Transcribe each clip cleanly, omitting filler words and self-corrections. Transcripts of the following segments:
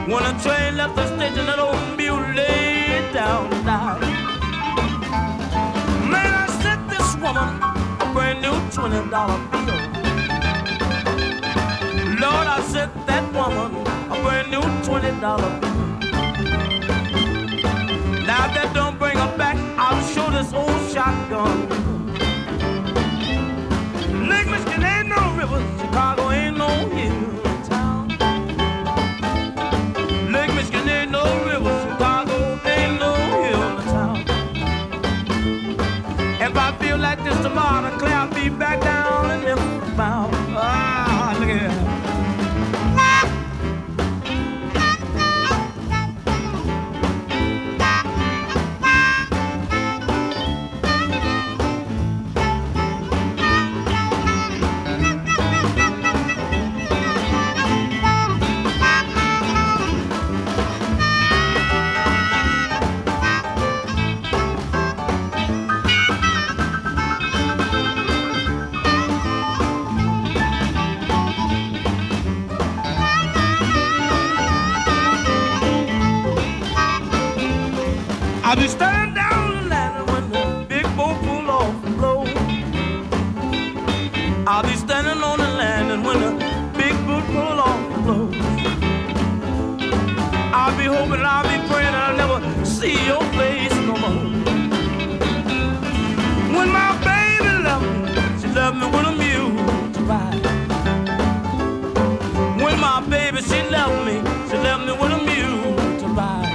When the train left the station, that old mule laid down and died. Man, I sent this woman a brand new $20 bill. Lord, I sent that woman a brand new $20 bill. Now if that don't bring her back, I'll show this old shotgun. Lake Michigan ain't no river, Chicago ain't no hill town. Lake Michigan ain't no river, Chicago ain't no hill town. If I feel like this tomorrow, Claire, I'll be back down in Memphis bound. Ah, look at that. I'll be standing down the ladder when the big boat pull off and blow. I'll be standing on the landing when the big boat pull off and blow. I'll be hoping, I'll be praying I'll never see your face no more. When my baby left me, she left me with a mule to ride. When my baby, she left me with a mule to ride.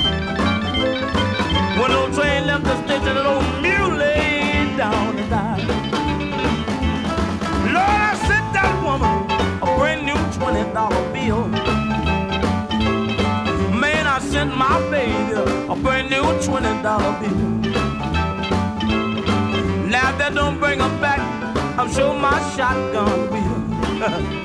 When the train left the station, that old mule laid down and died. Lord, I sent that woman a brand new $20 bill. Man, I sent my baby a brand new $20 bill. Now if that don't bring her back, I'm sure my shotgun will.